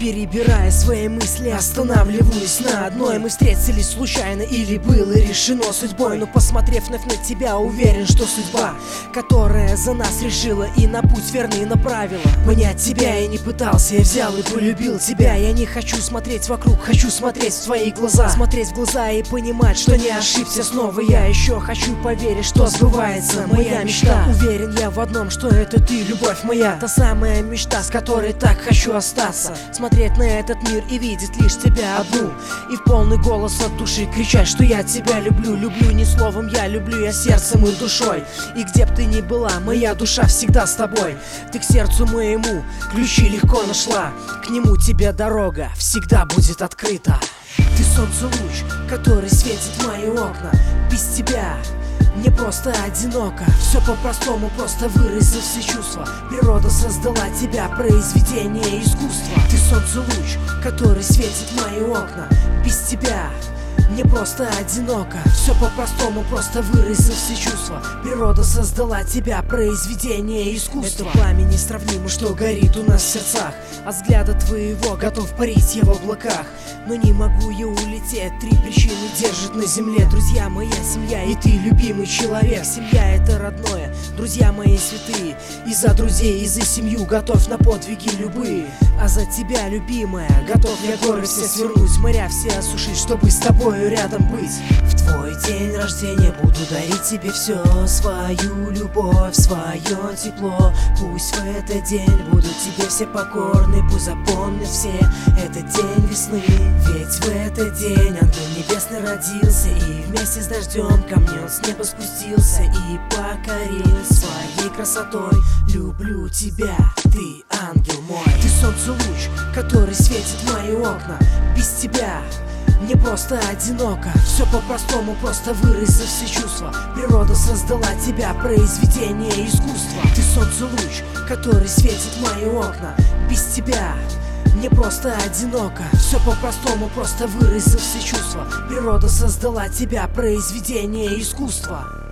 Перебирая свои мысли, останавливаюсь на одной. Мы встретились случайно или было решено судьбой, но посмотрев вновь на тебя, уверен, что судьба, которая за нас решила и на путь верный направила. Понять тебя я не пытался, я взял и полюбил тебя. Я не хочу смотреть вокруг, хочу смотреть в твои глаза, смотреть в глаза и понимать, что не ошибся снова я. Еще хочу поверить, что сбывается моя мечта. Уверен я в одном, что это ты, любовь моя, та самая мечта, с которой так хочу остаться. Смотреть на этот мир и видеть лишь тебя одну, и в полный голос от души кричать, что я тебя люблю. Люблю не словом я, люблю я сердцем и душой. И где б ты ни была, моя душа всегда с тобой. Ты к сердцу моему ключи легко нашла, к нему тебе дорога всегда будет открыта. Ты солнце луч, который светит в мои окна. Без тебя мне просто одиноко. Все по-простому, просто выразил все чувства. Природа создала тебя, произведение искусства. Ты солнце луч, который светит в мои окна. Без тебя мне просто одиноко. Все по-простому, просто выразил все чувства. Природа создала тебя, произведение искусства. Это пламя несравнимо, что горит у нас в сердцах. От взгляда твоего готов парить я в облаках. Но не могу я улететь, 3 причины держат на земле. Друзья, моя семья и ты, любимый человек. Семья это родное, друзья мои святые. И за друзей, и за семью готов на подвиги любые. А за тебя, любимая, готов я горы все свернуть, моря все осушить, чтобы с тобою рядом быть. В твой день рождения буду дарить тебе все, свою любовь, свое тепло. Пусть в этот день будут тебе все покорны, пусть запомнят все этот день весны. Ведь в этот день ангел небесный родился, и вместе с дождем ко мне он с неба спустился и покорил своей красотой. Люблю тебя, ты ангел мой. Ты солнце луч, который светит в мои окна. Без тебя мне просто одиноко. Все по-простому, просто выразил все чувства. Природа создала тебя, произведение искусства. Ты солнце луч, который светит в мои окна. Без тебя мне просто одиноко. Все по-простому, просто выразил все чувства. Природа создала тебя, произведение искусства.